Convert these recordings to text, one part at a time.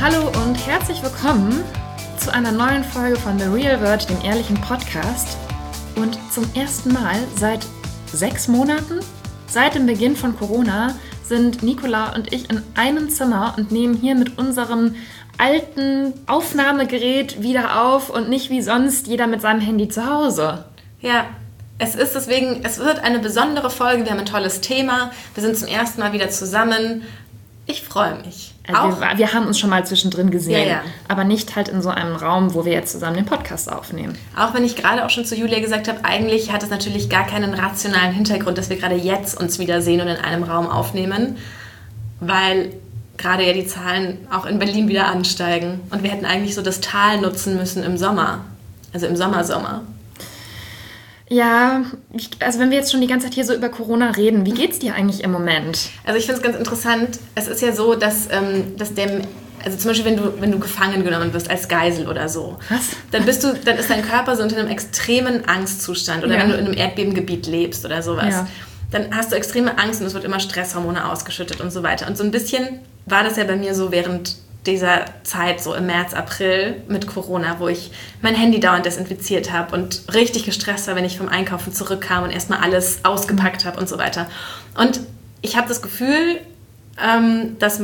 Hallo und herzlich willkommen zu einer neuen Folge von The Real World, dem ehrlichen Podcast. Und zum ersten Mal seit 6 Monaten, seit dem Beginn von Corona, sind Nicola und ich in einem Zimmer und nehmen hier mit unserem alten Aufnahmegerät wieder auf und nicht wie sonst jeder mit seinem Handy zu Hause. Ja, es wird eine besondere Folge, wir haben ein tolles Thema, wir sind zum ersten Mal wieder zusammen. Ich freue mich. Also wir haben uns schon mal zwischendrin gesehen, ja. Aber nicht halt in so einem Raum, wo wir jetzt zusammen den Podcast aufnehmen. Auch wenn ich gerade auch schon zu Julia gesagt habe, eigentlich hat es natürlich gar keinen rationalen Hintergrund, dass wir gerade jetzt uns wiedersehen und in einem Raum aufnehmen, weil gerade ja die Zahlen auch in Berlin wieder ansteigen und wir hätten eigentlich so das Tal nutzen müssen im Sommer, also im Sommer. Ja, also wenn wir jetzt schon die ganze Zeit hier so über Corona reden, wie geht's dir eigentlich im Moment? Also ich finde es ganz interessant, es ist ja so, dass also zum Beispiel wenn du gefangen genommen wirst als Geisel oder so, was? Dann ist dein Körper so unter einem extremen Angstzustand oder wenn du in einem Erdbebengebiet lebst oder sowas, dann hast du extreme Angst und es wird immer Stresshormone ausgeschüttet und so weiter. Und so ein bisschen war das ja bei mir so während dieser Zeit, so im März, April mit Corona, wo ich mein Handy dauernd desinfiziert habe und richtig gestresst war, wenn ich vom Einkaufen zurückkam und erstmal alles ausgepackt habe und so weiter. Und ich habe das Gefühl, dass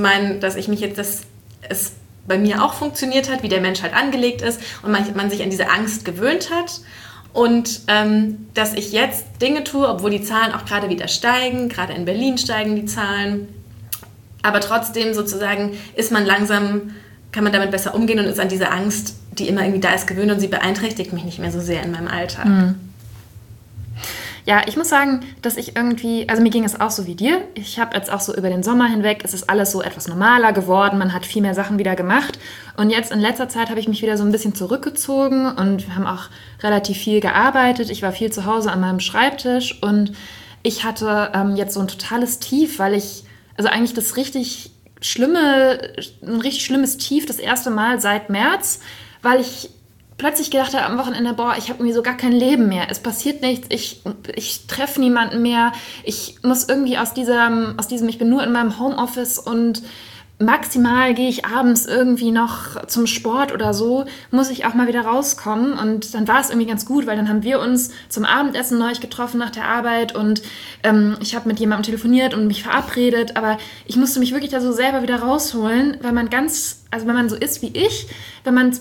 es bei mir auch funktioniert hat, wie der Mensch halt angelegt ist und man sich an diese Angst gewöhnt hat. Und dass ich jetzt Dinge tue, obwohl die Zahlen auch gerade wieder steigen, gerade in Berlin steigen die Zahlen, aber trotzdem sozusagen kann man damit besser umgehen und ist an diese Angst, die immer irgendwie da ist, gewöhnt und sie beeinträchtigt mich nicht mehr so sehr in meinem Alltag. Mhm. Ja, ich muss sagen, dass ich irgendwie, also mir ging es auch so wie dir. Ich habe jetzt auch so über den Sommer hinweg, es ist alles so etwas normaler geworden, man hat viel mehr Sachen wieder gemacht. Und jetzt in letzter Zeit habe ich mich wieder so ein bisschen zurückgezogen und wir haben auch relativ viel gearbeitet. Ich war viel zu Hause an meinem Schreibtisch und ich hatte jetzt so ein totales Tief, weil ich, also eigentlich ein richtig schlimmes Tief das erste Mal seit März, weil ich plötzlich gedacht habe am Wochenende, ich habe irgendwie so gar kein Leben mehr. Es passiert nichts, ich treffe niemanden mehr. Ich muss irgendwie aus diesem, ich bin nur in meinem Homeoffice und maximal gehe ich abends irgendwie noch zum Sport oder so, muss ich auch mal wieder rauskommen. Und dann war es irgendwie ganz gut, weil dann haben wir uns zum Abendessen neulich getroffen nach der Arbeit und ich habe mit jemandem telefoniert und mich verabredet, aber ich musste mich wirklich da so selber wieder rausholen, weil wenn man so ist wie ich, wenn man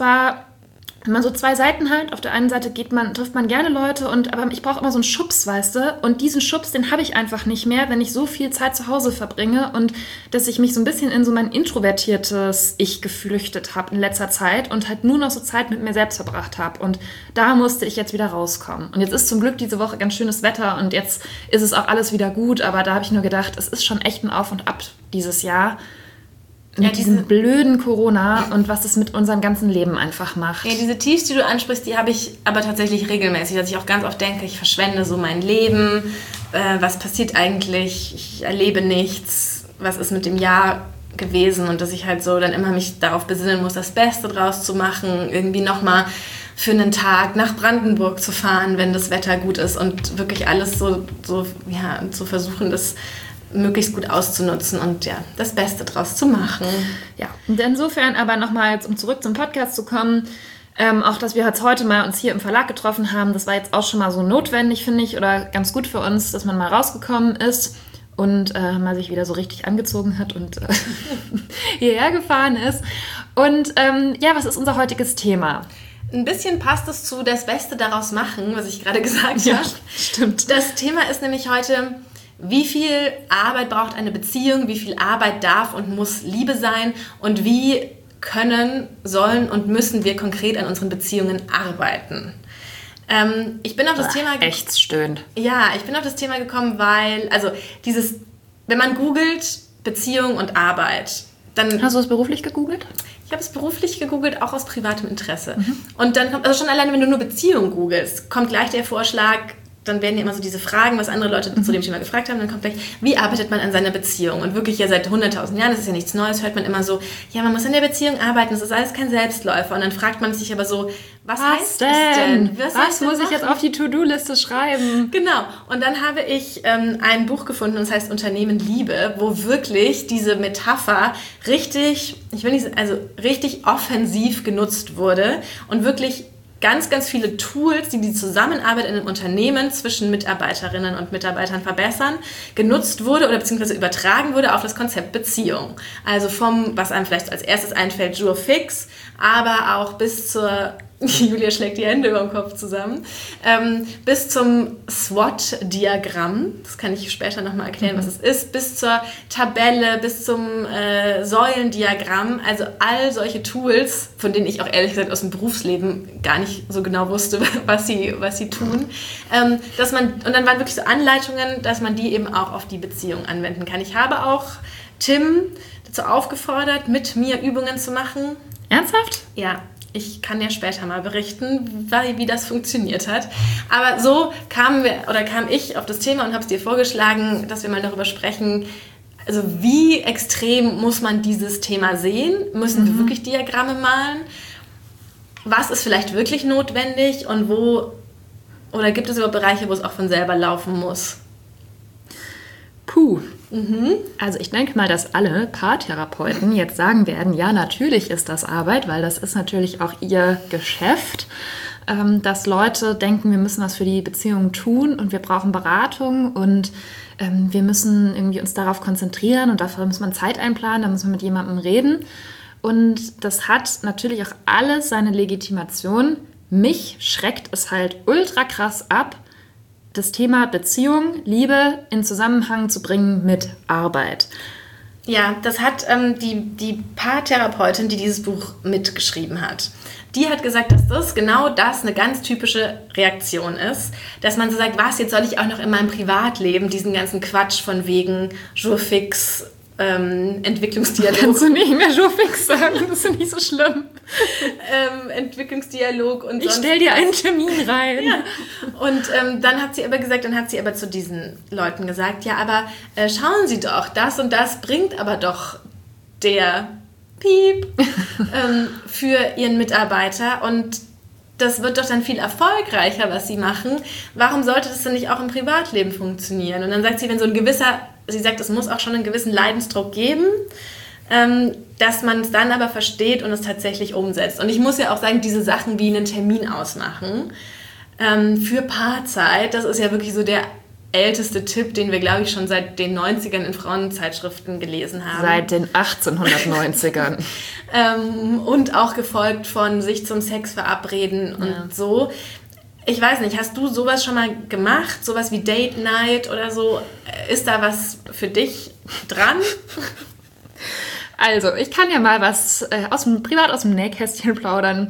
so zwei Seiten hat, auf der einen Seite trifft man gerne Leute, aber ich brauche immer so einen Schubs, weißt du? Und diesen Schubs, den habe ich einfach nicht mehr, wenn ich so viel Zeit zu Hause verbringe und dass ich mich so ein bisschen in so mein introvertiertes Ich geflüchtet habe in letzter Zeit und halt nur noch so Zeit mit mir selbst verbracht habe. Und da musste ich jetzt wieder rauskommen. Und jetzt ist zum Glück diese Woche ganz schönes Wetter und jetzt ist es auch alles wieder gut, aber da habe ich nur gedacht, es ist schon echt ein Auf und Ab dieses Jahr. Mit diesem blöden Corona und was es mit unserem ganzen Leben einfach macht. Ja, diese Tiefs, die du ansprichst, die habe ich aber tatsächlich regelmäßig, dass ich auch ganz oft denke, ich verschwende so mein Leben, was passiert eigentlich, ich erlebe nichts, was ist mit dem Jahr gewesen und dass ich halt so dann immer mich darauf besinnen muss, das Beste draus zu machen, irgendwie nochmal für einen Tag nach Brandenburg zu fahren, wenn das Wetter gut ist und wirklich alles so zu versuchen, das möglichst gut auszunutzen und ja, das Beste draus zu machen. Ja, und insofern aber nochmal, um zurück zum Podcast zu kommen, auch, dass wir jetzt heute mal uns hier im Verlag getroffen haben, das war jetzt auch schon mal so notwendig, finde ich, oder ganz gut für uns, dass man mal rausgekommen ist und mal sich wieder so richtig angezogen hat und hierher gefahren ist. Und was ist unser heutiges Thema? Ein bisschen passt es zu das Beste daraus machen, was ich gerade gesagt habe. Ja, stimmt. Das Thema ist nämlich heute: Wie viel Arbeit braucht eine Beziehung? Wie viel Arbeit darf und muss Liebe sein? Und wie können, sollen und müssen wir konkret an unseren Beziehungen arbeiten? Ich bin auf das Thema echt stöhnt. Ja, ich bin auf das Thema gekommen, weil, also wenn man googelt Beziehung und Arbeit, dann... Hast du es beruflich gegoogelt? Ich habe es beruflich gegoogelt, auch aus privatem Interesse. Und dann kommt, also schon alleine, wenn du nur Beziehung googelst, kommt gleich der Vorschlag, dann werden ja immer so diese Fragen, was andere Leute zu dem Thema gefragt haben, dann kommt gleich, wie arbeitet man an seiner Beziehung? Und wirklich ja seit 100.000 Jahren, das ist ja nichts Neues, hört man immer so, ja, man muss an der Beziehung arbeiten, das ist alles kein Selbstläufer. Und dann fragt man sich aber so, was heißt das denn? Was muss ich jetzt auf die To-Do-Liste schreiben? Genau. Und dann habe ich ein Buch gefunden, das heißt Unternehmen Liebe, wo wirklich diese Metapher richtig, richtig offensiv genutzt wurde und wirklich ganz, ganz viele Tools, die die Zusammenarbeit in einem Unternehmen zwischen Mitarbeiterinnen und Mitarbeitern verbessern, genutzt wurde oder beziehungsweise übertragen wurde auf das Konzept Beziehung. Also vom, was einem vielleicht als erstes einfällt, Jour fix, aber auch bis zur, Julia schlägt die Hände über dem Kopf zusammen, bis zum SWOT-Diagramm, das kann ich später nochmal erklären, was es ist, bis zur Tabelle, bis zum Säulendiagramm, also all solche Tools, von denen ich auch ehrlich gesagt aus dem Berufsleben gar nicht so genau wusste, was sie tun, und dann waren wirklich so Anleitungen, dass man die eben auch auf die Beziehung anwenden kann. Ich habe auch Tim dazu aufgefordert, mit mir Übungen zu machen. Ernsthaft? Ja. Ich kann ja später mal berichten, wie das funktioniert hat. Aber so kam ich auf das Thema und habe es dir vorgeschlagen, dass wir mal darüber sprechen, also wie extrem muss man dieses Thema sehen? Müssen wir wirklich Diagramme malen? Was ist vielleicht wirklich notwendig und oder gibt es überhaupt Bereiche, wo es auch von selber laufen muss? Puh. Also ich denke mal, dass alle Paartherapeuten jetzt sagen werden, ja, natürlich ist das Arbeit, weil das ist natürlich auch ihr Geschäft, dass Leute denken, wir müssen was für die Beziehung tun und wir brauchen Beratung und wir müssen irgendwie uns darauf konzentrieren und dafür muss man Zeit einplanen, da muss man mit jemandem reden. Und das hat natürlich auch alles seine Legitimation. Mich schreckt es halt ultra krass ab, das Thema Beziehung, Liebe in Zusammenhang zu bringen mit Arbeit. Ja, das hat die Paartherapeutin, die dieses Buch mitgeschrieben hat. Die hat gesagt, dass das eine ganz typische Reaktion ist, dass man so sagt, was, jetzt soll ich auch noch in meinem Privatleben diesen ganzen Quatsch von wegen Jour fix, Entwicklungsdialog. Kannst du nicht mehr Jour fix sagen, das ist nicht so schlimm. Entwicklungsdialog und ich stell dir einen Termin rein. Ja. Und dann hat sie aber zu diesen Leuten gesagt, ja, aber schauen Sie doch, das und das bringt aber doch der Piep für Ihren Mitarbeiter und das wird doch dann viel erfolgreicher, was Sie machen. Warum sollte das denn nicht auch im Privatleben funktionieren? Und dann sagt sie, sie sagt, es muss auch schon einen gewissen Leidensdruck geben, dass man es dann aber versteht und es tatsächlich umsetzt. Und ich muss ja auch sagen, diese Sachen wie einen Termin ausmachen für Paarzeit, das ist ja wirklich so der älteste Tipp, den wir, glaube ich, schon seit den 90ern in Frauenzeitschriften gelesen haben. Seit den 1890ern. Und auch gefolgt von sich zum Sex verabreden und so. Ich weiß nicht, hast du sowas schon mal gemacht? Sowas wie Date Night oder so? Ist da was für dich dran? Also, ich kann ja mal was privat aus dem Nähkästchen plaudern.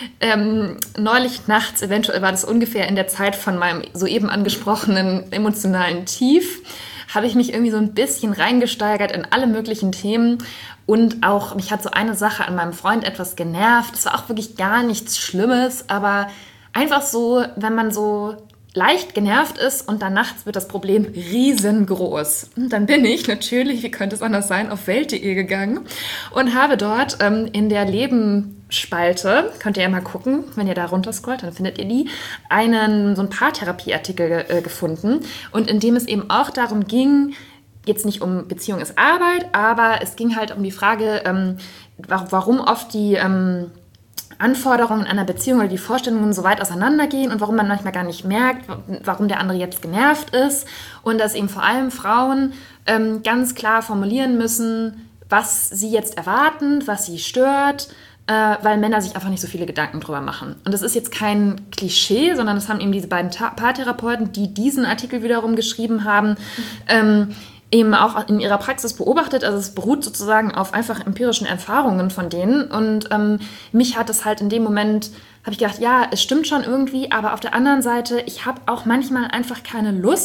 Neulich nachts, eventuell war das ungefähr in der Zeit von meinem soeben angesprochenen emotionalen Tief, habe ich mich irgendwie so ein bisschen reingesteigert in alle möglichen Themen. Und auch, mich hat so eine Sache an meinem Freund etwas genervt. Es war auch wirklich gar nichts Schlimmes, aber einfach so, wenn man so leicht genervt ist und dann nachts wird das Problem riesengroß. Und dann bin ich natürlich, wie könnte es anders sein, auf Welt.de gegangen und habe dort in der Lebensspalte, könnt ihr ja mal gucken, wenn ihr da runterscrollt, dann findet ihr so einen Paartherapieartikel gefunden und in dem es eben auch darum ging, jetzt nicht um Beziehung ist Arbeit, aber es ging halt um die Frage, warum oft die Anforderungen einer Beziehung oder die Vorstellungen so weit auseinandergehen und warum man manchmal gar nicht merkt, warum der andere jetzt genervt ist und dass eben vor allem Frauen ganz klar formulieren müssen, was sie jetzt erwarten, was sie stört, weil Männer sich einfach nicht so viele Gedanken drüber machen. Und das ist jetzt kein Klischee, sondern das haben eben diese beiden Paartherapeuten, die diesen Artikel wiederum geschrieben haben, eben auch in ihrer Praxis beobachtet. Also es beruht sozusagen auf einfach empirischen Erfahrungen von denen. Und mich hat es halt in dem Moment, habe ich gedacht, ja, es stimmt schon irgendwie, aber auf der anderen Seite, ich habe auch manchmal einfach keine Lust,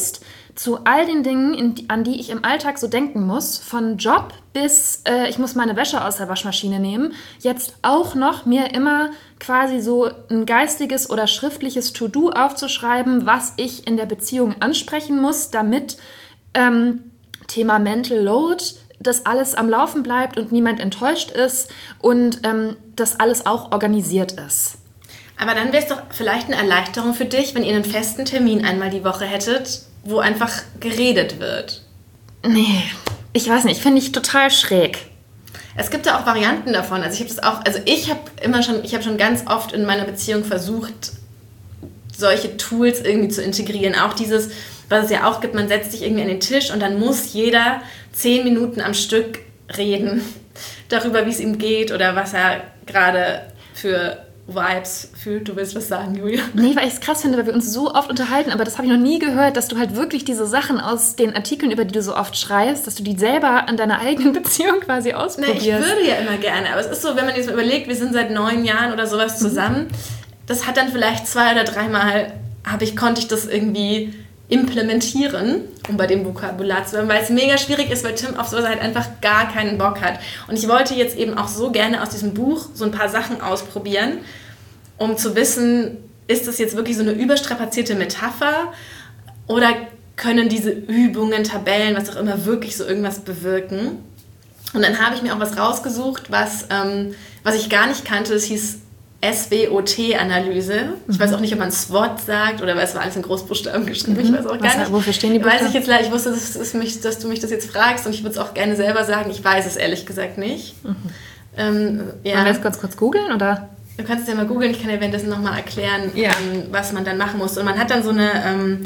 zu all den Dingen, an die ich im Alltag so denken muss, von Job bis ich muss meine Wäsche aus der Waschmaschine nehmen, jetzt auch noch mir immer quasi so ein geistiges oder schriftliches To-Do aufzuschreiben, was ich in der Beziehung ansprechen muss, damit Thema Mental Load, dass alles am Laufen bleibt und niemand enttäuscht ist und dass alles auch organisiert ist. Aber dann wäre es doch vielleicht eine Erleichterung für dich, wenn ihr einen festen Termin einmal die Woche hättet, wo einfach geredet wird. Nee, ich weiß nicht, finde ich total schräg. Es gibt ja auch Varianten davon. Also ich habe schon ganz oft in meiner Beziehung versucht, solche Tools irgendwie zu integrieren. Auch dieses, was es ja auch gibt, man setzt sich irgendwie an den Tisch und dann muss jeder 10 Minuten am Stück reden darüber, wie es ihm geht oder was er gerade für Vibes fühlt. Du willst was sagen, Julia? Nee, weil ich es krass finde, weil wir uns so oft unterhalten, aber das habe ich noch nie gehört, dass du halt wirklich diese Sachen aus den Artikeln, über die du so oft schreibst, dass du die selber an deiner eigenen Beziehung quasi ausprobierst. Na, ich würde ja immer gerne, aber es ist so, wenn man jetzt mal überlegt, wir sind seit 9 Jahren oder sowas zusammen, das hat dann vielleicht 2 oder 3 Mal, konnte ich das irgendwie implementieren, um bei dem Vokabular zu bleiben, weil es mega schwierig ist, weil Tim auf sowas halt einfach gar keinen Bock hat. Und ich wollte jetzt eben auch so gerne aus diesem Buch so ein paar Sachen ausprobieren, um zu wissen, ist das jetzt wirklich so eine überstrapazierte Metapher oder können diese Übungen, Tabellen, was auch immer, wirklich so irgendwas bewirken? Und dann habe ich mir auch was rausgesucht, was ich gar nicht kannte. Das hieß SWOT-Analyse. Ich weiß auch nicht, ob man SWOT sagt oder weil es war alles in Großbuchstaben geschrieben. Ich weiß auch gar nicht. Wofür stehen die Buchstaben? Weiß ich jetzt leider. Ich wusste, dass du mich das jetzt fragst und ich würde es auch gerne selber sagen. Ich weiß es ehrlich gesagt nicht. Ja. Wollen wir das kurz googeln oder? Du kannst es ja mal googeln. Ich kann ja währenddessen nochmal erklären, was man dann machen muss. Und man hat dann so eine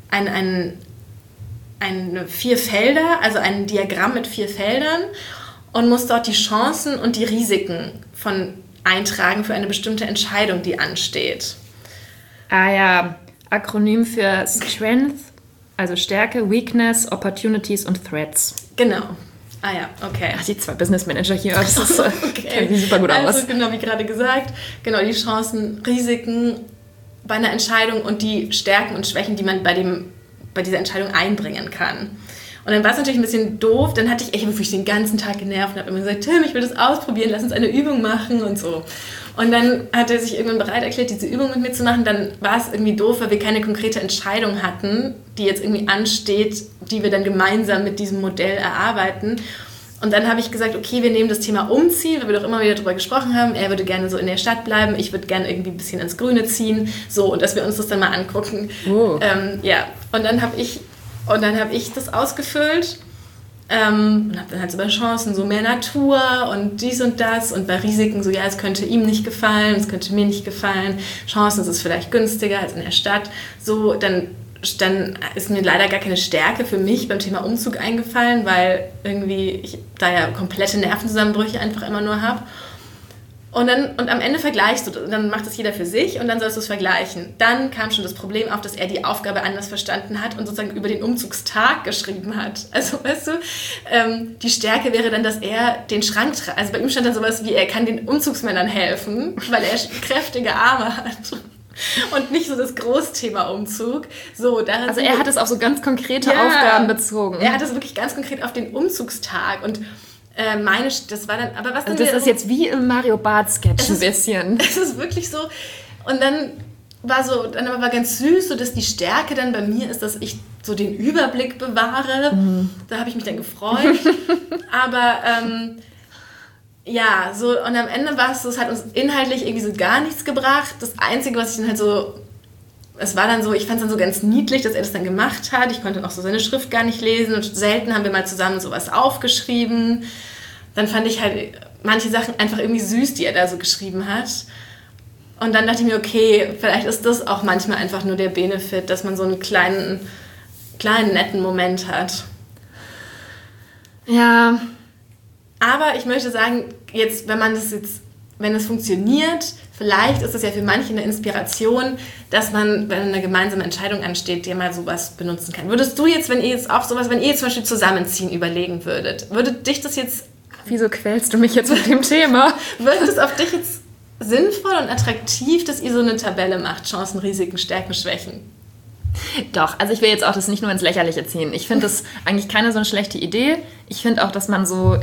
4 Felder, also ein Diagramm mit 4 Feldern und muss dort die Chancen und die Risiken eintragen für eine bestimmte Entscheidung, die ansteht. Ah ja, Akronym für Strength, also Stärke, Weakness, Opportunities und Threats. Genau. Ah ja, okay. Ach, die 2 Business Manager hier, das ist, sieht super gut aus. Also genau, wie gerade gesagt, genau die Chancen, Risiken bei einer Entscheidung und die Stärken und Schwächen, die man bei dieser Entscheidung einbringen kann. Und dann war es natürlich ein bisschen doof, dann hatte ich wirklich den ganzen Tag genervt und habe immer gesagt, Tim, ich will das ausprobieren, lass uns eine Übung machen und so. Und dann hat er sich irgendwann bereit erklärt, diese Übung mit mir zu machen. Dann war es irgendwie doof, weil wir keine konkrete Entscheidung hatten, die jetzt irgendwie ansteht, die wir dann gemeinsam mit diesem Modell erarbeiten. Und dann habe ich gesagt, okay, wir nehmen das Thema Umziehen, weil wir doch immer wieder darüber gesprochen haben. Er würde gerne so in der Stadt bleiben, ich würde gerne irgendwie ein bisschen ins Grüne ziehen. So, und dass wir uns das dann mal angucken. Oh. Ja, und dann habe ich das ausgefüllt und habe dann halt so bei Chancen so mehr Natur und dies und das und bei Risiken so, ja, es könnte ihm nicht gefallen, es könnte mir nicht gefallen. Chancen, es ist vielleicht günstiger als in der Stadt. So, dann ist mir leider gar keine Stärke für mich beim Thema Umzug eingefallen, weil irgendwie ich da ja komplette Nervenzusammenbrüche einfach immer nur habe. Und am Ende vergleichst du, dann macht es jeder für sich und dann sollst du es vergleichen. Dann kam schon das Problem auf, dass er die Aufgabe anders verstanden hat und sozusagen über den Umzugstag geschrieben hat. Also, weißt du, die Stärke wäre dann, dass er den Schrank trägt. Also bei ihm stand dann sowas wie, er kann den Umzugsmännern helfen, weil er kräftige Arme hat. Und nicht so das Großthema Umzug. So, also er hat es auf so ganz konkrete Aufgaben bezogen. Er hat es wirklich ganz konkret auf den Umzugstag und das war dann, aber was also das ist jetzt wie im Mario Barth Sketch ein bisschen. Es ist wirklich so. Und dann war ganz süß, so dass die Stärke dann bei mir ist, dass ich so den Überblick bewahre. Da habe ich mich dann gefreut. Aber ja, so, und am Ende war es so, es hat uns inhaltlich irgendwie so gar nichts gebracht. Das Einzige, was ich dann halt so, es war dann so, ich fand es dann so ganz niedlich, dass er das dann gemacht hat. Ich konnte noch so seine Schrift gar nicht lesen und selten haben wir mal zusammen sowas aufgeschrieben. Dann fand ich halt manche Sachen einfach irgendwie süß, die er da so geschrieben hat. Und dann dachte ich mir, okay, vielleicht ist das auch manchmal einfach nur der Benefit, dass man so einen kleinen netten Moment hat. Ja. Aber ich möchte sagen, wenn es funktioniert, vielleicht ist es ja für manche eine Inspiration, dass man, wenn eine gemeinsame Entscheidung ansteht, dir mal sowas benutzen kann. Würdest du jetzt, wenn ihr zum Beispiel zusammenziehen überlegen würdet, würde dich das jetzt... Wieso quälst du mich jetzt mit dem Thema? Wird es auf dich jetzt sinnvoll und attraktiv, dass ihr so eine Tabelle macht, Chancen, Risiken, Stärken, Schwächen? Doch, also ich will jetzt auch das nicht nur ins Lächerliche ziehen. Ich finde das eigentlich keine so eine schlechte Idee. Ich finde auch, dass man so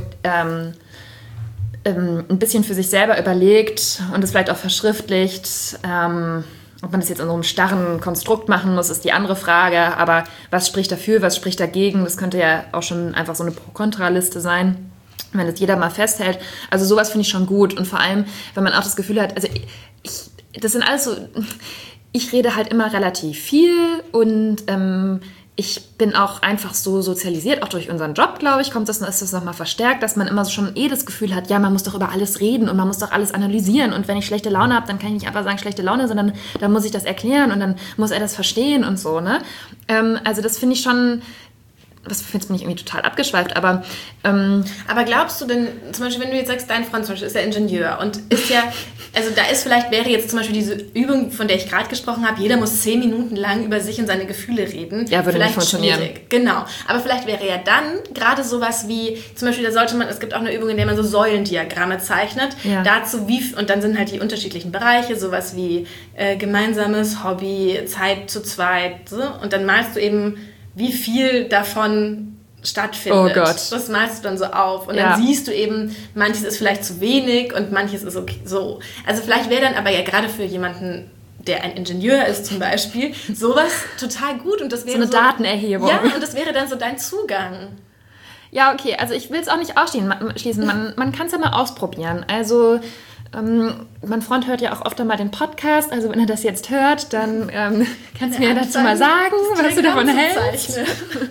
ein bisschen für sich selber überlegt und es vielleicht auch verschriftlicht. Ob man das jetzt in so einem starren Konstrukt machen muss, ist die andere Frage. Aber was spricht dafür, was spricht dagegen? Das könnte ja auch schon einfach so eine Pro-Kontra-Liste sein, wenn das jeder mal festhält. Also sowas finde ich schon gut. Und vor allem, wenn man auch das Gefühl hat, also das sind alles so... Ich rede halt immer relativ viel und ich bin auch einfach so sozialisiert, auch durch unseren Job, glaube ich, ist das nochmal verstärkt, dass man immer schon das Gefühl hat, ja, man muss doch über alles reden und man muss doch alles analysieren und wenn ich schlechte Laune habe, dann kann ich nicht einfach sagen, schlechte Laune, sondern dann muss ich das erklären und dann muss er das verstehen und so, ne? Also das finde ich schon... Jetzt bin ich irgendwie total abgeschweift, aber... aber glaubst du denn, zum Beispiel, wenn du jetzt sagst, dein Freund zum Beispiel ist ja Ingenieur und ist ja, also wäre jetzt zum Beispiel diese Übung, von der ich gerade gesprochen habe, jeder muss 10 Minuten lang über sich und seine Gefühle reden. Ja, würde nicht funktionieren. Schwierig. Genau, aber vielleicht wäre ja dann gerade sowas wie, zum Beispiel, es gibt auch eine Übung, in der man so Säulendiagramme zeichnet, dazu und dann sind halt die unterschiedlichen Bereiche, sowas wie gemeinsames Hobby, Zeit zu zweit, so, und dann malst du eben, wie viel davon stattfindet. Oh Gott. Das malst du dann so auf. Und dann siehst du eben, manches ist vielleicht zu wenig und manches ist okay. So. Also vielleicht wäre dann aber ja gerade für jemanden, der ein Ingenieur ist zum Beispiel, sowas total gut. Und das wäre so eine Datenerhebung. Ja, und das wäre dann so dein Zugang. Ja, okay. Also ich will es auch nicht ausschließen. Man kann es ja mal ausprobieren. Also... mein Freund hört ja auch oft einmal den Podcast, also wenn er das jetzt hört, dann kannst du mir dazu mal sagen, was du davon hältst.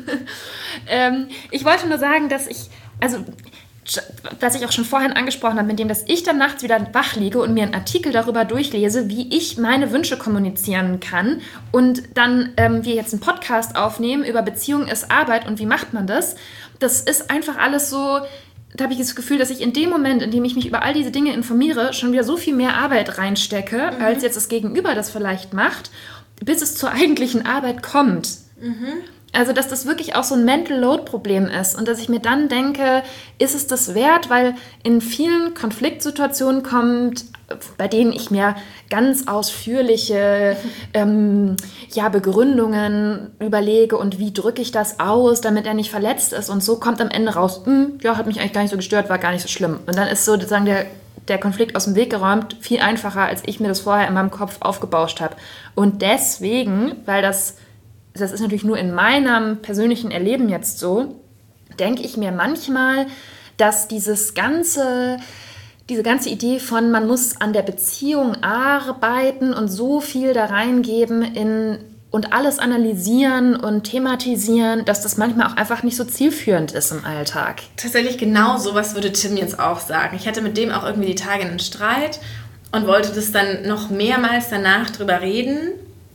Ich wollte nur sagen, dass ich auch schon vorhin angesprochen habe, mit dem, dass ich dann nachts wieder wach liege und mir einen Artikel darüber durchlese, wie ich meine Wünsche kommunizieren kann und dann wir jetzt einen Podcast aufnehmen über Beziehung ist Arbeit und wie macht man das. Das ist einfach alles so... Da habe ich das Gefühl, dass ich in dem Moment, in dem ich mich über all diese Dinge informiere, schon wieder so viel mehr Arbeit reinstecke, als jetzt das Gegenüber das vielleicht macht, bis es zur eigentlichen Arbeit kommt. Also, dass das wirklich auch so ein Mental Load-Problem ist und dass ich mir dann denke, ist es das wert? Weil in vielen Konfliktsituationen kommt, bei denen ich mir ganz ausführliche Begründungen überlege und wie drücke ich das aus, damit er nicht verletzt ist und so kommt am Ende raus, hat mich eigentlich gar nicht so gestört, war gar nicht so schlimm. Und dann ist so sozusagen der Konflikt aus dem Weg geräumt, viel einfacher, als ich mir das vorher in meinem Kopf aufgebauscht habe. Und deswegen, weil das ist natürlich nur in meinem persönlichen Erleben jetzt so, denke ich mir manchmal, dass diese ganze Idee von, man muss an der Beziehung arbeiten und so viel da reingeben und alles analysieren und thematisieren, dass das manchmal auch einfach nicht so zielführend ist im Alltag. Tatsächlich genau sowas würde Tim jetzt auch sagen. Ich hatte mit dem auch irgendwie die Tage einen Streit und wollte das dann noch mehrmals danach drüber reden.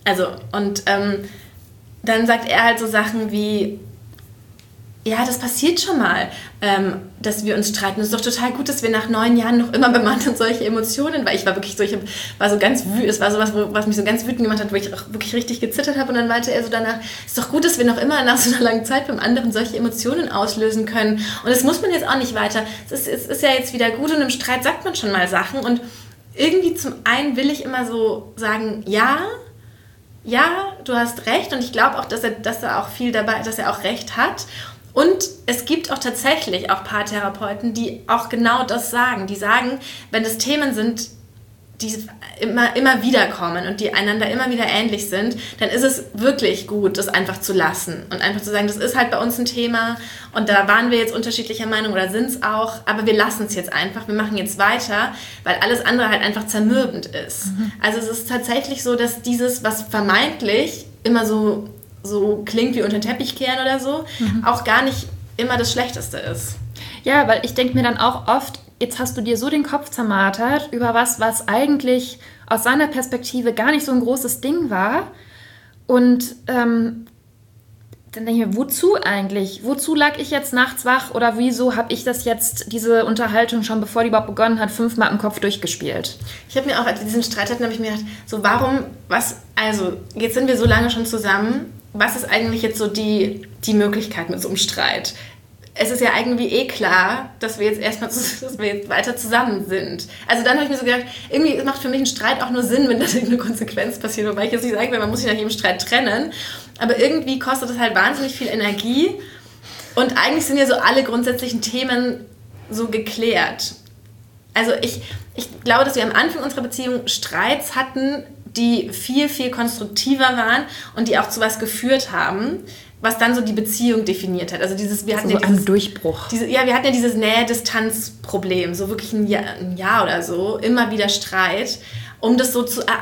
Dann sagt er halt so Sachen wie, ja, das passiert schon mal, dass wir uns streiten. Es ist doch total gut, dass wir nach 9 Jahren noch immer bemannt und solche Emotionen, weil ich war wirklich so, es war sowas, was mich so ganz wütend gemacht hat, wo ich auch wirklich richtig gezittert habe und dann meinte er so danach, es ist doch gut, dass wir noch immer nach so einer langen Zeit beim anderen solche Emotionen auslösen können und das muss man jetzt auch nicht weiter. Es ist ja jetzt wieder gut und im Streit sagt man schon mal Sachen und irgendwie zum einen will ich immer so sagen, ja, du hast recht und ich glaube auch, dass er auch viel dabei, dass er auch recht hat. Und es gibt auch tatsächlich auch Paartherapeuten, die auch genau das sagen. Die sagen, wenn es Themen sind, die immer wieder kommen und die einander immer wieder ähnlich sind, dann ist es wirklich gut, das einfach zu lassen und einfach zu sagen, das ist halt bei uns ein Thema und da waren wir jetzt unterschiedlicher Meinung oder sind es auch, aber wir lassen es jetzt einfach, wir machen jetzt weiter, weil alles andere halt einfach zermürbend ist. Also es ist tatsächlich so, dass dieses, was vermeintlich immer so klingt wie unter den Teppich kehren oder so, auch gar nicht immer das Schlechteste ist. Ja, weil ich denke mir dann auch oft, jetzt hast du dir so den Kopf zermartert über was eigentlich aus seiner Perspektive gar nicht so ein großes Ding war. Und dann denke ich mir, wozu eigentlich? Wozu lag ich jetzt nachts wach oder wieso habe ich das jetzt, diese Unterhaltung schon bevor die überhaupt begonnen hat, 5-mal im Kopf durchgespielt? Ich habe mir auch, als wir diesen Streit hatten, habe ich mir gedacht, so jetzt sind wir so lange schon zusammen, was ist eigentlich jetzt so die Möglichkeit mit so einem Streit? es ist ja irgendwie klar, dass wir jetzt weiter zusammen sind. Also dann habe ich mir so gedacht, irgendwie macht für mich ein Streit auch nur Sinn, wenn da irgendeine Konsequenz passiert. Wobei ich jetzt nicht sagen will, man muss sich nach jedem Streit trennen. Aber irgendwie kostet das halt wahnsinnig viel Energie. Und eigentlich sind ja so alle grundsätzlichen Themen so geklärt. Also ich glaube, dass wir am Anfang unserer Beziehung Streits hatten, die viel, viel konstruktiver waren und die auch zu was geführt haben, was dann so die Beziehung definiert hat. Also wir hatten so ein Durchbruch. Wir hatten ja dieses Nähe-Distanz-Problem, so wirklich ein Jahr oder so, immer wieder Streit, um das so zu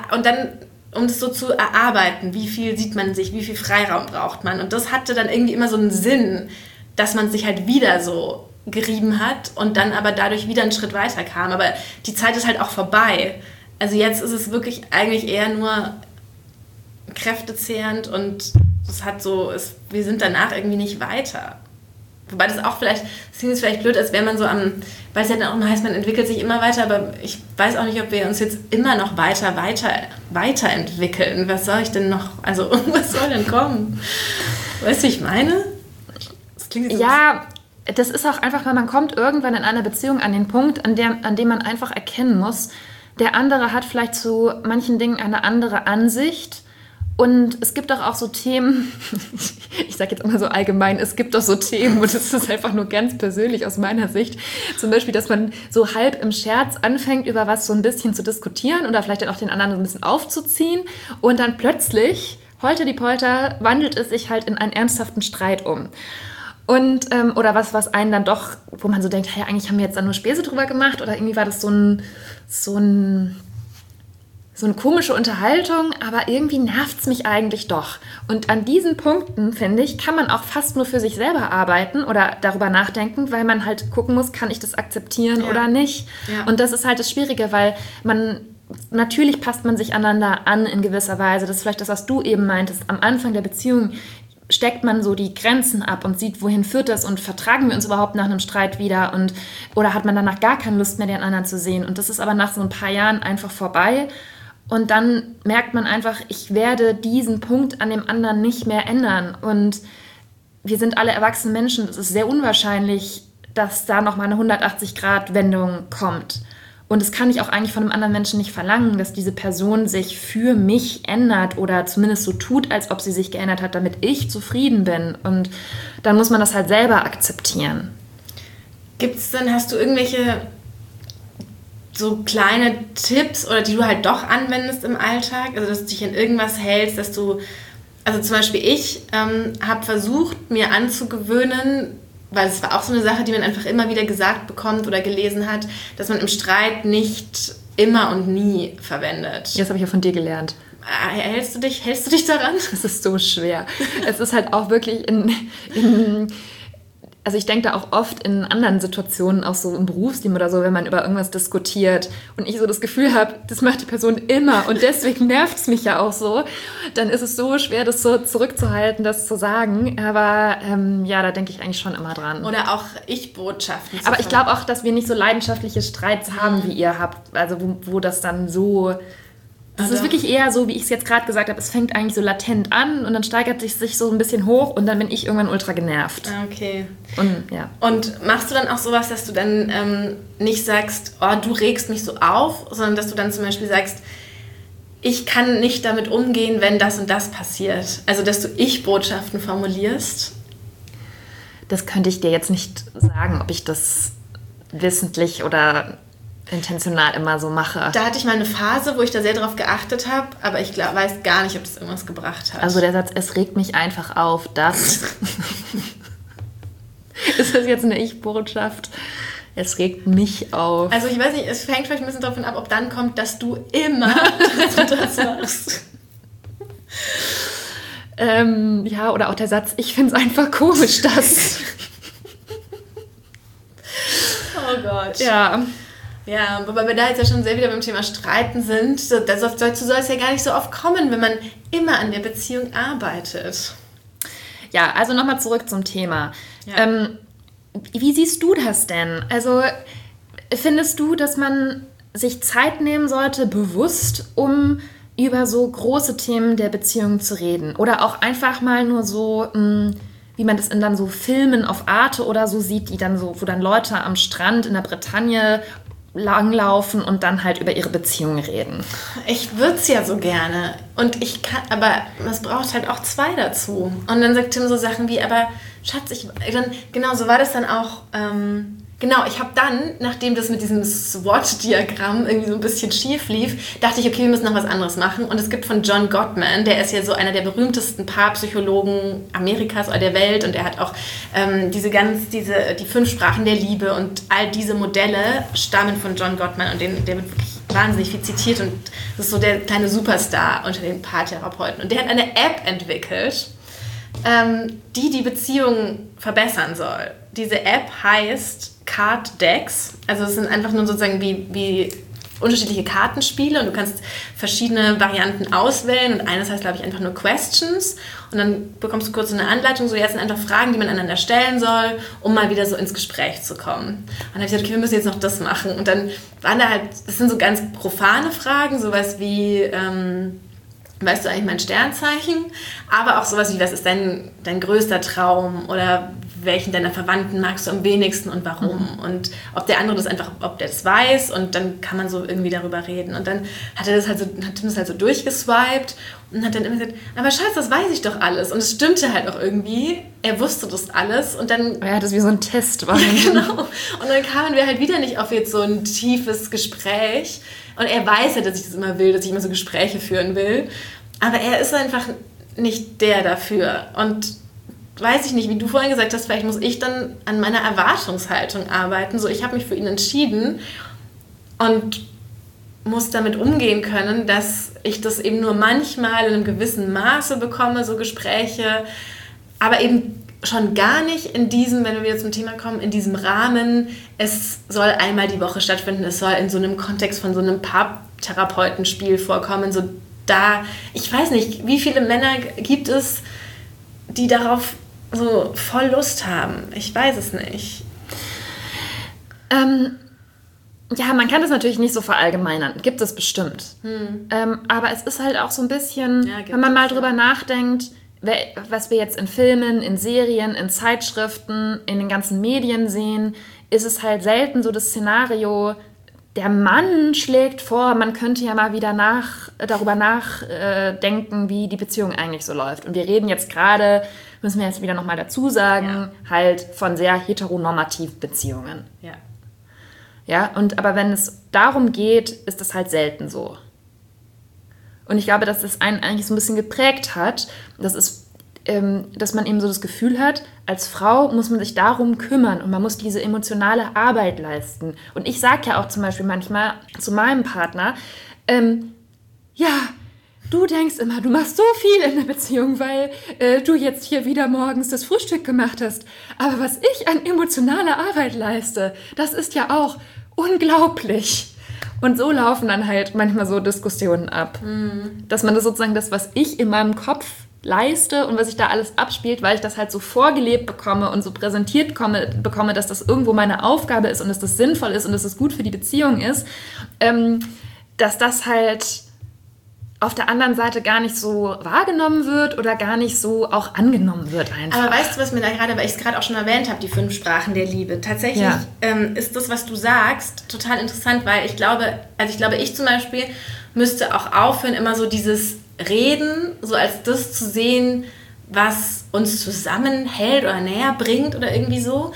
erarbeiten, wie viel sieht man sich, wie viel Freiraum braucht man. Und das hatte dann irgendwie immer so einen Sinn, dass man sich halt wieder so gerieben hat und dann aber dadurch wieder einen Schritt weiter kam. Aber die Zeit ist halt auch vorbei. Also jetzt ist es wirklich eigentlich eher nur kräftezehrend und wir sind danach irgendwie nicht weiter. Wobei das auch das klingt jetzt vielleicht blöd, als wäre man so weil es ja dann auch immer heißt, man entwickelt sich immer weiter, aber ich weiß auch nicht, ob wir uns jetzt immer noch weiterentwickeln. Was soll ich denn noch, also was soll denn kommen? Weißt du, wie ich meine? Das klingt jetzt das ist auch einfach, weil man kommt irgendwann in einer Beziehung an den Punkt, an dem man einfach erkennen muss, der andere hat vielleicht zu manchen Dingen eine andere Ansicht. Und es gibt auch so Themen, ich sage jetzt immer so allgemein, es gibt auch so Themen und es ist einfach nur ganz persönlich aus meiner Sicht. Zum Beispiel, dass man so halb im Scherz anfängt, über was so ein bisschen zu diskutieren oder vielleicht dann auch den anderen so ein bisschen aufzuziehen und dann plötzlich, holter die Polter, wandelt es sich halt in einen ernsthaften Streit um. Und, oder was einen dann doch, wo man so denkt, hey, eigentlich haben wir jetzt da nur Späße drüber gemacht oder irgendwie war das so eine komische Unterhaltung, aber irgendwie nervt es mich eigentlich doch. Und an diesen Punkten, finde ich, kann man auch fast nur für sich selber arbeiten oder darüber nachdenken, weil man halt gucken muss, kann ich das akzeptieren oder nicht. Ja. Und das ist halt das Schwierige, weil natürlich passt man sich einander an in gewisser Weise. Das ist vielleicht das, was du eben meintest. Am Anfang der Beziehung steckt man so die Grenzen ab und sieht, wohin führt das und vertragen wir uns überhaupt nach einem Streit wieder oder hat man danach gar keine Lust mehr, den anderen zu sehen. Und das ist aber nach so ein paar Jahren einfach vorbei. Und dann merkt man einfach, ich werde diesen Punkt an dem anderen nicht mehr ändern. Und wir sind alle erwachsene Menschen. Es ist sehr unwahrscheinlich, dass da nochmal eine 180-Grad-Wendung kommt. Und das kann ich auch eigentlich von einem anderen Menschen nicht verlangen, dass diese Person sich für mich ändert oder zumindest so tut, als ob sie sich geändert hat, damit ich zufrieden bin. Und dann muss man das halt selber akzeptieren. Hast du irgendwelche so kleine Tipps oder die du halt doch anwendest im Alltag, also dass du dich an irgendwas hältst, also zum Beispiel ich habe versucht, mir anzugewöhnen, weil es war auch so eine Sache, die man einfach immer wieder gesagt bekommt oder gelesen hat, dass man im Streit nicht immer und nie verwendet. Das habe ich ja von dir gelernt. Hältst du dich daran? Das ist so schwer. Es ist halt auch wirklich also ich denke da auch oft in anderen Situationen, auch so im Berufsleben oder so, wenn man über irgendwas diskutiert und ich so das Gefühl habe, das macht die Person immer und deswegen nervt es mich ja auch so, dann ist es so schwer, das so zurückzuhalten, das zu sagen. Aber da denke ich eigentlich schon immer dran. Oder auch Ich-Botschaften. Aber ich glaube auch, dass wir nicht so leidenschaftliche Streits haben, wie ihr habt, also wo das dann so... Das ist wirklich eher so, wie ich es jetzt gerade gesagt habe, es fängt eigentlich so latent an und dann steigert es sich so ein bisschen hoch und dann bin ich irgendwann ultra genervt. Okay. Und machst du dann auch sowas, dass du dann nicht sagst, oh, du regst mich so auf, sondern dass du dann zum Beispiel sagst, ich kann nicht damit umgehen, wenn das und das passiert. Also, dass du Ich-Botschaften formulierst? Das könnte ich dir jetzt nicht sagen, ob ich das wissentlich oder intentional immer so mache. Da hatte ich mal eine Phase, wo ich da sehr drauf geachtet habe, aber ich weiß gar nicht, ob das irgendwas gebracht hat. Also der Satz, es regt mich einfach auf, dass... Ist das jetzt eine Ich-Botschaft? Es regt mich auf. Also ich weiß nicht, es hängt vielleicht ein bisschen davon ab, ob dann kommt, dass du immer das machst. Oder auch der Satz, ich finde es einfach komisch, dass... Oh Gott. Ja. Ja, wobei wir da jetzt ja schon sehr wieder beim Thema Streiten sind. Dazu soll es ja gar nicht so oft kommen, wenn man immer an der Beziehung arbeitet. Ja, also nochmal zurück zum Thema. Ja. Wie siehst du das denn? Also findest du, dass man sich Zeit nehmen sollte, bewusst, um über so große Themen der Beziehung zu reden? Oder auch einfach mal nur so, wie man das in dann so Filmen auf Arte oder so sieht, die dann so, wo dann Leute am Strand in der Bretagne langlaufen und dann halt über ihre Beziehungen reden. Ich würde es ja so gerne. Und ich kann, aber es braucht halt auch 2 dazu. Und dann sagt Tim so Sachen wie, aber Schatz, genau, so war das dann auch, genau, ich habe dann, nachdem das mit diesem SWOT-Diagramm irgendwie so ein bisschen schief lief, dachte ich, okay, wir müssen noch was anderes machen. Und es gibt von John Gottman, der ist ja so einer der berühmtesten Paarpsychologen Amerikas oder der Welt, und er hat auch die 5 Sprachen der Liebe, und all diese Modelle stammen von John Gottman, und der wird wirklich wahnsinnig viel zitiert, und das ist so der kleine Superstar unter den Paartherapeuten. Und der hat eine App entwickelt, die Beziehung verbessern soll. Diese App heißt Card Decks. Also es sind einfach nur sozusagen wie unterschiedliche Kartenspiele, und du kannst verschiedene Varianten auswählen, und eines heißt, glaube ich, einfach nur Questions, und dann bekommst du kurz eine Anleitung, so jetzt sind einfach Fragen, die man einander stellen soll, um mal wieder so ins Gespräch zu kommen. Und dann habe ich gesagt, okay, wir müssen jetzt noch das machen, und dann waren da halt, das sind so ganz profane Fragen, sowas wie, weißt du eigentlich mein Sternzeichen? Aber auch sowas wie, was ist dein größter Traum? Oder welchen deiner Verwandten magst du am wenigsten und warum? Und ob der andere ob der das weiß, und dann kann man so irgendwie darüber reden. Und dann hat Tim das halt so durchgeswiped und hat dann immer gesagt, aber Schatz, das weiß ich doch alles. Und es stimmte halt auch irgendwie. Er wusste das alles, und dann... Ja, das wie so ein Test war. Genau. Und dann kamen wir halt wieder nicht auf jetzt so ein tiefes Gespräch. Und er weiß ja, dass ich das immer will, dass ich immer so Gespräche führen will. Aber er ist einfach nicht der dafür. Und weiß ich nicht, wie du vorhin gesagt hast, vielleicht muss ich dann an meiner Erwartungshaltung arbeiten. So, ich habe mich für ihn entschieden und muss damit umgehen können, dass ich das eben nur manchmal in einem gewissen Maße bekomme, so Gespräche, aber eben schon gar nicht in diesem, wenn wir wieder zum Thema kommen, in diesem Rahmen, es soll einmal die Woche stattfinden, es soll in so einem Kontext von so einem Paartherapeutenspiel vorkommen, so da, ich weiß nicht, wie viele Männer gibt es, die darauf so voll Lust haben? Ich weiß es nicht. Ja, man kann das natürlich nicht so verallgemeinern. Gibt es bestimmt. Aber es ist halt auch so ein bisschen, wenn man mal drüber nachdenkt, was wir jetzt in Filmen, in Serien, in Zeitschriften, in den ganzen Medien sehen, ist es halt selten so das Szenario, der Mann schlägt vor, man könnte ja mal wieder darüber nachdenken, wie die Beziehung eigentlich so läuft. Und wir reden jetzt gerade, müssen wir jetzt wieder nochmal dazu sagen, halt von sehr heteronormativen Beziehungen. Ja. Ja, aber wenn es darum geht, ist das halt selten so. Und ich glaube, dass das einen eigentlich so ein bisschen geprägt hat. Das ist, dass man eben so das Gefühl hat, als Frau muss man sich darum kümmern und man muss diese emotionale Arbeit leisten. Und ich sage ja auch zum Beispiel manchmal zu meinem Partner, ja, du denkst immer, du machst so viel in der Beziehung, weil du jetzt hier wieder morgens das Frühstück gemacht hast. Aber was ich an emotionaler Arbeit leiste, das ist ja auch unglaublich. Und so laufen dann halt manchmal so Diskussionen ab. Dass man das sozusagen, das, was ich in meinem Kopf leiste und was ich da alles abspielt, weil ich das halt so vorgelebt bekomme und so präsentiert bekomme, dass das irgendwo meine Aufgabe ist und dass das sinnvoll ist und dass das gut für die Beziehung ist, dass das halt auf der anderen Seite gar nicht so wahrgenommen wird oder gar nicht so auch angenommen wird einfach. Aber weißt du, was mir da gerade, weil ich es gerade auch schon erwähnt habe, die 5 Sprachen der Liebe. Tatsächlich ist das, was du sagst, total interessant, weil ich glaube, ich zum Beispiel müsste auch aufhören, immer so dieses Reden, so als das zu sehen, was uns zusammenhält oder näher bringt oder irgendwie so,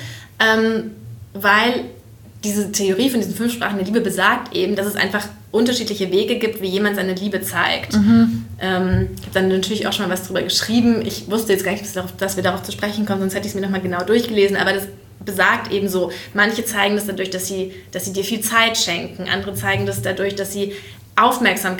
weil diese Theorie von diesen 5 Sprachen der Liebe besagt eben, dass es einfach unterschiedliche Wege gibt, wie jemand seine Liebe zeigt. Ich habe dann natürlich auch schon mal was drüber geschrieben. Ich wusste jetzt gar nicht, dass wir darauf zu sprechen kommen, sonst hätte ich es mir nochmal genau durchgelesen, aber das besagt eben so, manche zeigen das dadurch, dass sie dir viel Zeit schenken, andere zeigen das dadurch, dass sie aufmerksam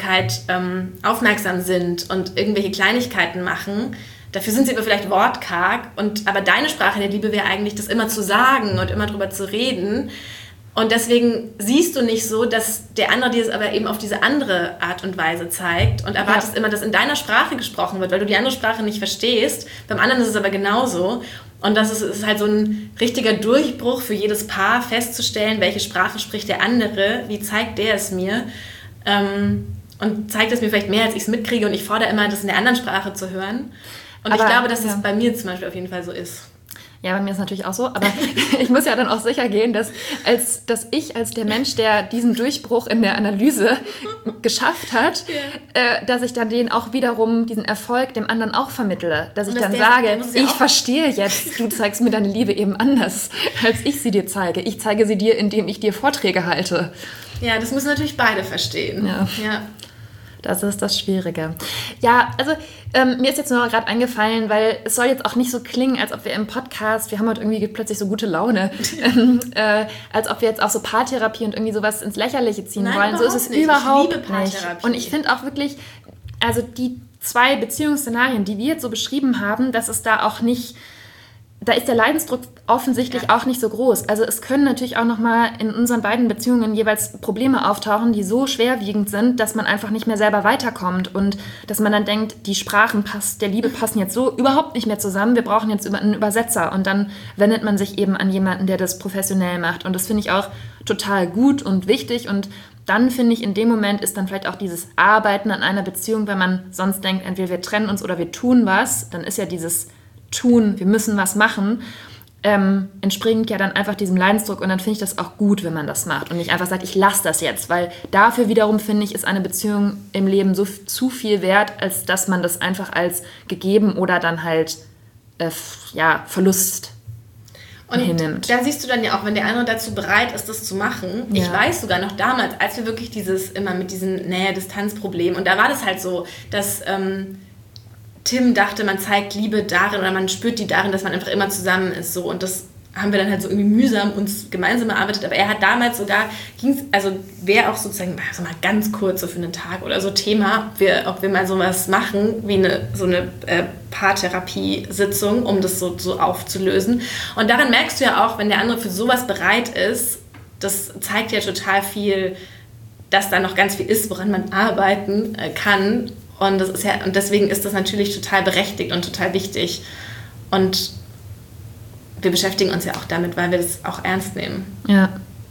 sind und irgendwelche Kleinigkeiten machen. Dafür sind sie aber vielleicht wortkarg, aber deine Sprache der Liebe wäre eigentlich, das immer zu sagen und immer drüber zu reden. Und deswegen siehst du nicht so, dass der andere dir es aber eben auf diese andere Art und Weise zeigt und erwartest immer, dass in deiner Sprache gesprochen wird, weil du die andere Sprache nicht verstehst. Beim anderen ist es aber genauso. Und das ist halt so ein richtiger Durchbruch für jedes Paar, festzustellen, welche Sprache spricht der andere, wie zeigt der es mir. Und zeigt es mir vielleicht mehr, als ich es mitkriege, und ich fordere immer, das in der anderen Sprache zu hören. Und aber, ich glaube, dass es bei mir zum Beispiel auf jeden Fall so ist. Ja, bei mir ist es natürlich auch so, aber ich muss ja dann auch sicher gehen, dass ich als der Mensch, der diesen Durchbruch in der Analyse geschafft hat, dass ich dann den auch wiederum, diesen Erfolg dem anderen auch vermittle. Dass ich dann sage, ich verstehe jetzt, du zeigst mir deine Liebe eben anders, als ich sie dir zeige. Ich zeige sie dir, indem ich dir Vorträge halte. Ja, das müssen natürlich beide verstehen. Ja. Das ist das Schwierige. Ja, also mir ist jetzt nur gerade eingefallen, weil es soll jetzt auch nicht so klingen, als ob wir im Podcast, wir haben heute irgendwie plötzlich so gute Laune, als ob wir jetzt auch so Paartherapie und irgendwie sowas ins Lächerliche ziehen wollen. So ist es überhaupt nicht. Und ich finde auch wirklich, also die 2 Beziehungsszenarien, die wir jetzt so beschrieben haben, dass es da auch nicht... Da ist der Leidensdruck offensichtlich auch nicht so groß. Also es können natürlich auch nochmal in unseren beiden Beziehungen jeweils Probleme auftauchen, die so schwerwiegend sind, dass man einfach nicht mehr selber weiterkommt und dass man dann denkt, die Sprachen der Liebe passen jetzt so überhaupt nicht mehr zusammen, wir brauchen jetzt einen Übersetzer und dann wendet man sich eben an jemanden, der das professionell macht und das finde ich auch total gut und wichtig und dann finde ich, in dem Moment ist dann vielleicht auch dieses Arbeiten an einer Beziehung, wenn man sonst denkt, entweder wir trennen uns oder wir tun was, dann ist ja dieses Tun, wir müssen was machen, entspringt ja dann einfach diesem Leidensdruck und dann finde ich das auch gut, wenn man das macht und nicht einfach sagt, ich lasse das jetzt, weil dafür wiederum, finde ich, ist eine Beziehung im Leben so zu viel wert, als dass man das einfach als gegeben oder dann halt Verlust hinnimmt. Da siehst du dann ja auch, wenn der andere dazu bereit ist, das zu machen. Ja. Ich weiß sogar noch damals, als wir wirklich immer mit diesem Nähe-Distanz-Problem und da war das halt so, dass Tim dachte, man zeigt Liebe darin oder man spürt die darin, dass man einfach immer zusammen ist. So. Und das haben wir dann halt so irgendwie mühsam uns gemeinsam erarbeitet. Aber er hat damals sogar, wäre auch sozusagen so mal ganz kurz so für einen Tag oder so Thema, ob wir mal sowas machen, wie so eine Paartherapie-Sitzung, um das so aufzulösen. Und daran merkst du ja auch, wenn der andere für sowas bereit ist, das zeigt ja total viel, dass da noch ganz viel ist, woran man arbeiten kann. Und deswegen ist das natürlich total berechtigt und total wichtig. Und wir beschäftigen uns ja auch damit, weil wir das auch ernst nehmen. Ja.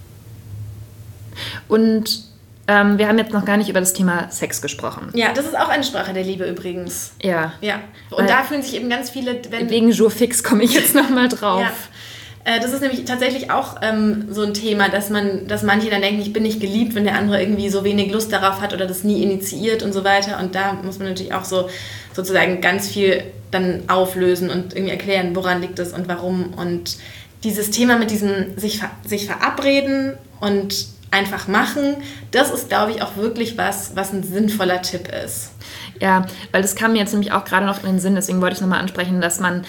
Und wir haben jetzt noch gar nicht über das Thema Sex gesprochen. Ja, das ist auch eine Sprache der Liebe übrigens. Ja. Und da fühlen sich eben ganz viele... Wegen Jour fix komme ich jetzt nochmal drauf. Ja. Das ist nämlich tatsächlich auch so ein Thema, dass manche dann denken, ich bin nicht geliebt, wenn der andere irgendwie so wenig Lust darauf hat oder das nie initiiert und so weiter. Und da muss man natürlich auch so sozusagen ganz viel dann auflösen und irgendwie erklären, woran liegt es und warum. Und dieses Thema mit diesem sich verabreden und einfach machen, das ist, glaube ich, auch wirklich was ein sinnvoller Tipp ist. Ja, weil das kam mir jetzt nämlich auch gerade noch in den Sinn, deswegen wollte ich nochmal ansprechen, dass man...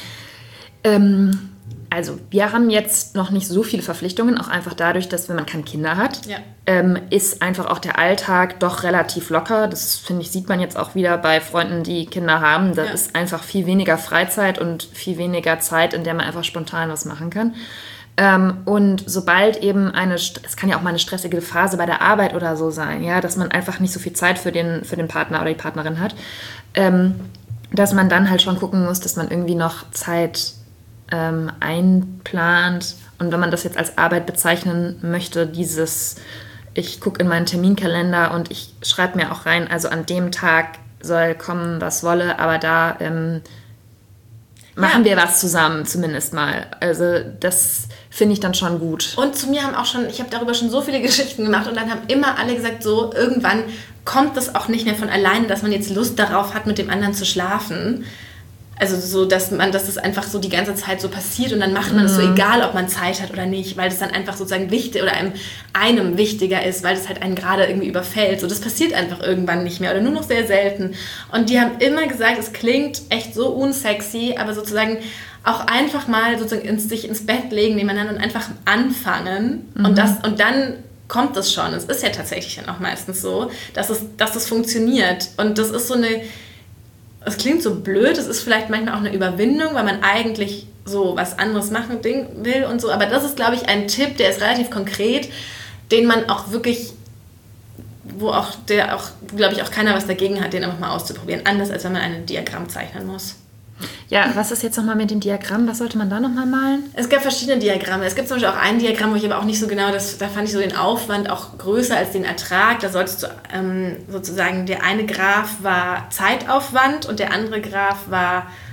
Also wir haben jetzt noch nicht so viele Verpflichtungen, auch einfach dadurch, dass wenn man keine Kinder hat, ist einfach auch der Alltag doch relativ locker. Das, finde ich, sieht man jetzt auch wieder bei Freunden, die Kinder haben. Da ist einfach viel weniger Freizeit und viel weniger Zeit, in der man einfach spontan was machen kann. Und sobald eben es kann ja auch mal eine stressige Phase bei der Arbeit oder so sein, ja, dass man einfach nicht so viel Zeit für den Partner oder die Partnerin hat, dass man dann halt schon gucken muss, dass man irgendwie noch Zeit einplant und wenn man das jetzt als Arbeit bezeichnen möchte, ich gucke in meinen Terminkalender und ich schreibe mir auch rein, also an dem Tag soll kommen, was wolle, aber da machen wir was zusammen zumindest mal. Also das finde ich dann schon gut. Und zu mir ich habe darüber schon so viele Geschichten gemacht und dann haben immer alle gesagt, so irgendwann kommt das auch nicht mehr von alleine, dass man jetzt Lust darauf hat, mit dem anderen zu schlafen. Also so, dass das einfach so die ganze Zeit so passiert und dann macht man es so, egal ob man Zeit hat oder nicht, weil das dann einfach sozusagen wichtig oder einem wichtiger ist, weil das halt einen gerade irgendwie überfällt. So, das passiert einfach irgendwann nicht mehr oder nur noch sehr selten. Und die haben immer gesagt, es klingt echt so unsexy, aber sozusagen auch einfach mal sozusagen sich ins Bett legen nebeneinander und einfach anfangen und dann kommt das schon. Es ist ja tatsächlich dann auch meistens so, dass das funktioniert und das ist so es klingt so blöd, es ist vielleicht manchmal auch eine Überwindung, weil man eigentlich so was anderes machen will und so, aber das ist, glaube ich, ein Tipp, der ist relativ konkret, den man auch wirklich, glaube ich, auch keiner was dagegen hat, den einfach mal auszuprobieren, anders als wenn man ein Diagramm zeichnen muss. Ja, was ist jetzt nochmal mit dem Diagramm? Was sollte man da nochmal malen? Es gab verschiedene Diagramme. Es gibt zum Beispiel auch ein Diagramm, wo ich aber auch nicht so genau, da fand ich so den Aufwand auch größer als den Ertrag. Da solltest du sozusagen, der eine Graph war Zeitaufwand und der andere Graph war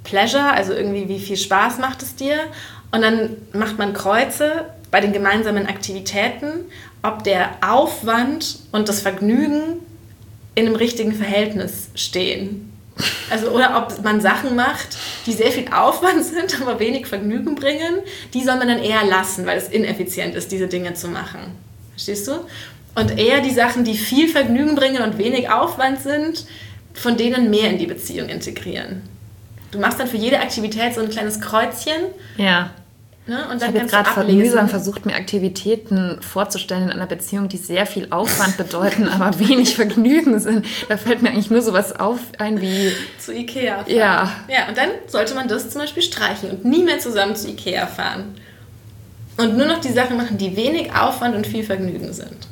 Pleasure, also irgendwie wie viel Spaß macht es dir. Und dann macht man Kreuze bei den gemeinsamen Aktivitäten, ob der Aufwand und das Vergnügen in einem richtigen Verhältnis stehen. Also, oder ob man Sachen macht, die sehr viel Aufwand sind, aber wenig Vergnügen bringen, die soll man dann eher lassen, weil es ineffizient ist, diese Dinge zu machen. Verstehst du? Und eher die Sachen, die viel Vergnügen bringen und wenig Aufwand sind, von denen mehr in die Beziehung integrieren. Du machst dann für jede Aktivität so ein kleines Kreuzchen. Ja. Ne? Und ich dann habe jetzt gerade mühsam versucht, mir Aktivitäten vorzustellen in einer Beziehung, die sehr viel Aufwand bedeuten, aber wenig Vergnügen sind. Da fällt mir eigentlich nur sowas ein wie... Zu Ikea fahren. Ja. Ja, und dann sollte man das zum Beispiel streichen und nie mehr zusammen zu Ikea fahren. Und nur noch die Sachen machen, die wenig Aufwand und viel Vergnügen sind.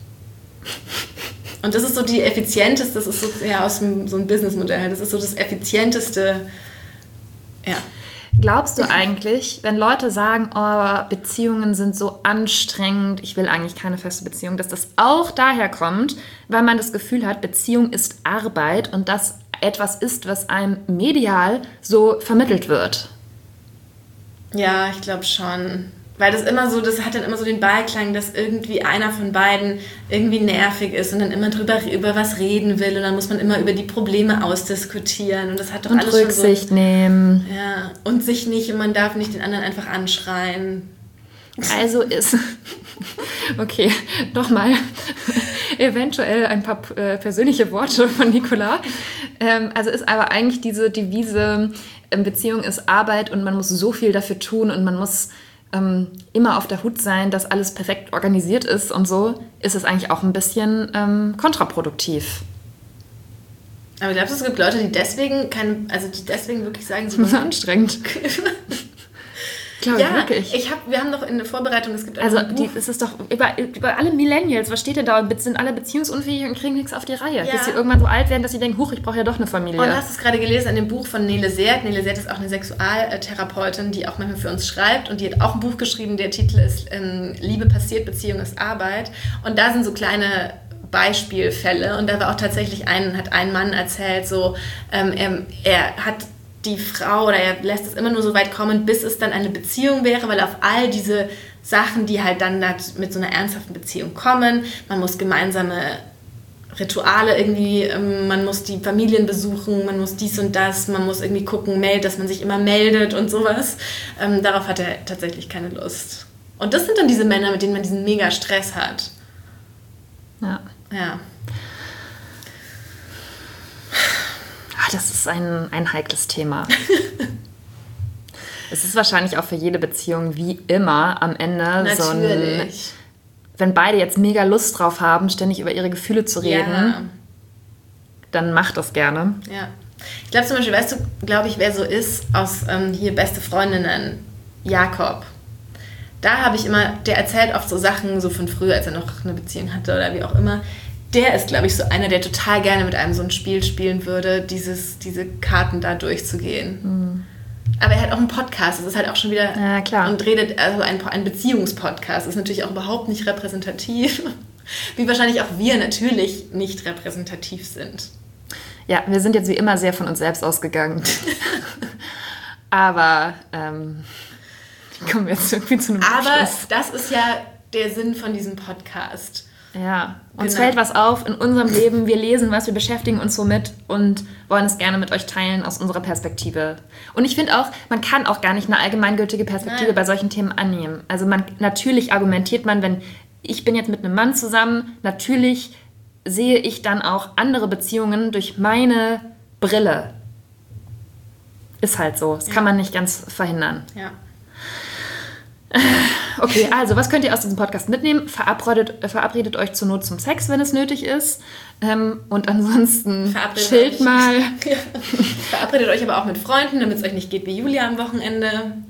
Und das ist so die effizienteste, das ist so, ja, aus so einem Businessmodell, das ist so das effizienteste, ja. Glaubst du eigentlich, wenn Leute sagen, oh, Beziehungen sind so anstrengend, ich will eigentlich keine feste Beziehung, dass das auch daher kommt, weil man das Gefühl hat, Beziehung ist Arbeit und das etwas ist, was einem medial so vermittelt wird? Ja, ich glaube schon. Weil das immer so, das hat dann immer so den Beiklang, dass irgendwie einer von beiden irgendwie nervig ist und dann immer über was reden will und dann muss man immer über die Probleme ausdiskutieren und das hat doch und alles Rücksicht schon so, nehmen. Ja, und sich nicht, und man darf nicht den anderen einfach anschreien. Also ist, okay, nochmal eventuell ein paar persönliche Worte von Nicola. Also ist aber eigentlich diese Devise, Beziehung ist Arbeit und man muss so viel dafür tun und man muss immer auf der Hut sein, dass alles perfekt organisiert ist und so, ist es eigentlich auch ein bisschen kontraproduktiv. Aber glaubst du, es gibt Leute, die deswegen wirklich sagen, so das ist anstrengend. Glaube ja, ich wirklich. Wir haben doch in der Vorbereitung, es gibt also es ist doch über alle Millennials, was steht denn da? Sind alle beziehungsunfähig und kriegen nichts auf die Reihe. Ja. Bis sie irgendwann so alt werden, dass sie denken, huch, ich brauche ja doch eine Familie. Und hast du es gerade gelesen in dem Buch von Nele Sert. Nele Sert ist auch eine Sexualtherapeutin, die auch manchmal für uns schreibt. Und die hat auch ein Buch geschrieben, der Titel ist Liebe passiert, Beziehung ist Arbeit. Und da sind so kleine Beispielfälle. Und da war auch tatsächlich hat ein Mann erzählt, so er hat die Frau oder er lässt es immer nur so weit kommen, bis es dann eine Beziehung wäre, weil auf all diese Sachen, die halt dann mit so einer ernsthaften Beziehung kommen, man muss gemeinsame Rituale irgendwie, man muss die Familien besuchen, man muss dies und das, man muss irgendwie gucken, dass man sich immer meldet und sowas. Darauf hat er tatsächlich keine Lust. Und das sind dann diese Männer, mit denen man diesen mega Stress hat. Ja. Ja. Das ist ein heikles Thema. Es ist wahrscheinlich auch für jede Beziehung wie immer am Ende natürlich. So ein... Wenn beide jetzt mega Lust drauf haben, ständig über ihre Gefühle zu reden, dann macht das gerne. Ja. Ich glaube zum Beispiel, weißt du, wer so ist, aus hier Beste Freundinnen, Jakob. Da habe ich immer, der erzählt oft so Sachen so von früher, als er noch eine Beziehung hatte oder wie auch immer. Der ist, glaube ich, so einer, der total gerne mit einem so ein Spiel spielen würde, diese Karten da durchzugehen. Mhm. Aber er hat auch einen Podcast, das ist halt auch schon wieder... Ja, klar. Und redet, also ein Beziehungspodcast, ist natürlich auch überhaupt nicht repräsentativ. Wie wahrscheinlich auch wir natürlich nicht repräsentativ sind. Ja, wir sind jetzt wie immer sehr von uns selbst ausgegangen. Aber kommen wir jetzt irgendwie zu einem Abschluss. Aber das ist ja der Sinn von diesem Podcast. Ja, uns fällt was auf in unserem Leben, wir lesen was, wir beschäftigen uns somit und wollen es gerne mit euch teilen aus unserer Perspektive. Und ich finde auch, man kann auch gar nicht eine allgemeingültige Perspektive bei solchen Themen annehmen. Also natürlich argumentiert man, wenn ich bin jetzt mit einem Mann zusammen, natürlich sehe ich dann auch andere Beziehungen durch meine Brille. Ist halt so, das kann man nicht ganz verhindern. Ja. Okay, also was könnt ihr aus diesem Podcast mitnehmen? Verabredet euch zur Not zum Sex, wenn es nötig ist. Und ansonsten chillt mal. Ja. Verabredet euch aber auch mit Freunden, damit es euch nicht geht wie Julia am Wochenende.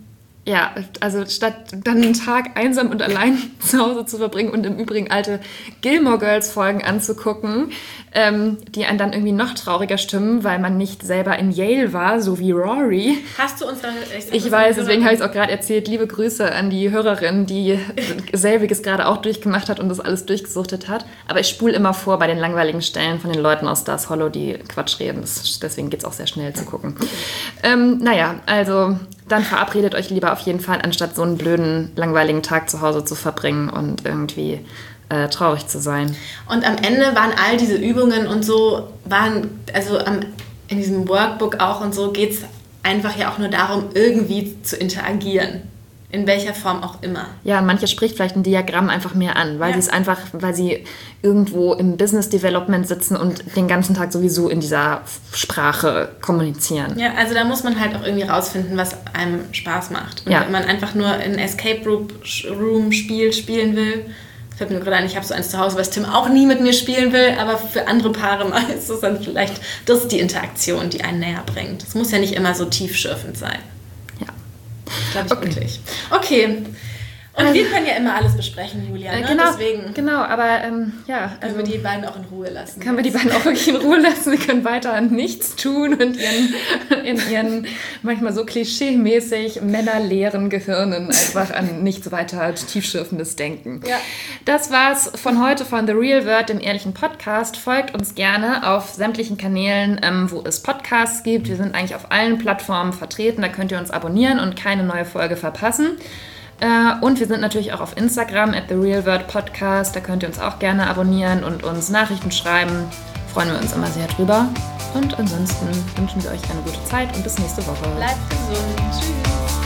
Ja, also statt dann einen Tag einsam und allein zu Hause zu verbringen und im Übrigen alte Gilmore Girls Folgen anzugucken, die einen dann irgendwie noch trauriger stimmen, weil man nicht selber in Yale war, so wie Rory. Hast du uns dann... Ich weiß, deswegen habe ich es auch gerade erzählt. Liebe Grüße an die Hörerin, die selbiges gerade auch durchgemacht hat und das alles durchgesuchtet hat. Aber ich spule immer vor bei den langweiligen Stellen von den Leuten aus Stars Hollow, die Quatsch reden. Deswegen geht es auch sehr schnell zu gucken. Naja, also dann verabredet euch lieber auf jeden Fall, anstatt so einen blöden, langweiligen Tag zu Hause zu verbringen und irgendwie traurig zu sein. Und am Ende waren all diese Übungen und so, in diesem Workbook auch und so, geht es einfach ja auch nur darum, irgendwie zu interagieren. In welcher Form auch immer. Ja, und manche spricht vielleicht ein Diagramm einfach mehr an, weil sie irgendwo im Business Development sitzen und den ganzen Tag sowieso in dieser Sprache kommunizieren. Ja, also da muss man halt auch irgendwie rausfinden, was einem Spaß macht. Und wenn man einfach nur ein Escape Room spielen will, fällt mir gerade ein, ich habe so eins zu Hause, was Tim auch nie mit mir spielen will, aber für andere Paare mal ist es dann vielleicht, das ist die Interaktion, die einen näher bringt. Es muss ja nicht immer so tiefschürfend sein. Glaube ich wirklich. Okay. Und wir können ja immer alles besprechen, Julia. Ne? Genau, deswegen genau, aber können wir die beiden auch in Ruhe lassen. Können wir die beiden auch wirklich in Ruhe lassen. Sie können weiter nichts tun und in ihren manchmal so klischee-mäßig männerleeren Gehirnen einfach an nichts weiter tiefschürfendes denken. Ja. Das war's von heute von The Real Word, dem ehrlichen Podcast. Folgt uns gerne auf sämtlichen Kanälen, wo es Podcasts gibt. Wir sind eigentlich auf allen Plattformen vertreten. Da könnt ihr uns abonnieren und keine neue Folge verpassen. Und wir sind natürlich auch auf Instagram @TheRealWordPodcast. Da könnt ihr uns auch gerne abonnieren und uns Nachrichten schreiben. Freuen wir uns immer sehr drüber. Und ansonsten wünschen wir euch eine gute Zeit und bis nächste Woche. Bleibt gesund. Tschüss.